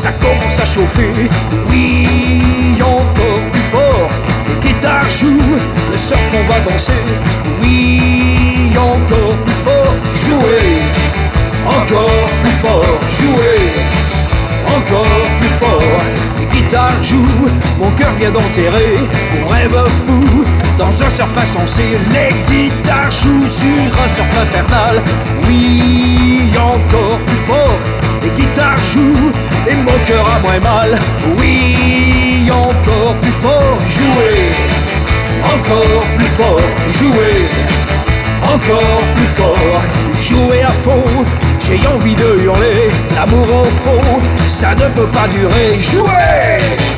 ça commence à chauffer. Oui, encore plus fort, les guitares jouent, le surf on va danser. Oui, encore plus fort, jouer, encore plus fort, jouer, encore plus fort. Les guitares jouent, mon cœur vient d'enterrer mon rêve fou dans un surf insensé. Les guitares jouent sur un surf infernal. Oui, encore plus fort, les guitares jouent et mon cœur a moins mal. Oui, encore plus fort, jouer, encore plus fort, jouer, encore plus fort, jouer à fond. J'ai envie de hurler, l'amour au fond, ça ne peut pas durer. Jouer!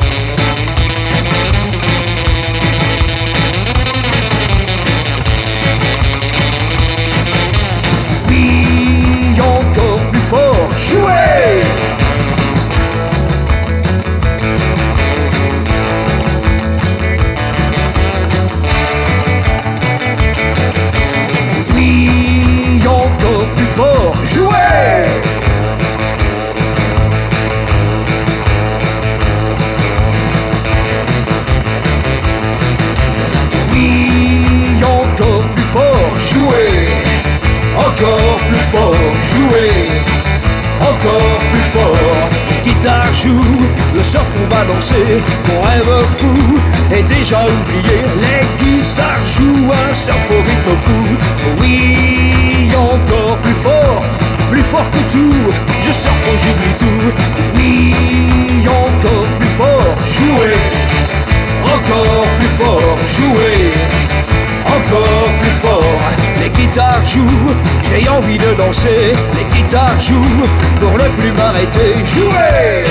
Oui, encore plus fort, jouer! Oui, encore plus fort, jouer! Oui, encore plus fort, jouer! Encore plus fort, jouer, encore plus fort. Les guitares jouent, le surf on va danser. Mon rêve fou est déjà oublié. Les guitares jouent un surf au rythme fou. Oui, encore plus fort que tout. Je surfe, j'oublie tout. Oui, encore plus fort, jouer, encore plus fort, jouer, encore plus fort. Les guitares jouent, j'ai envie de danser. Les guitares jouent, pour ne plus m'arrêter. Jouer!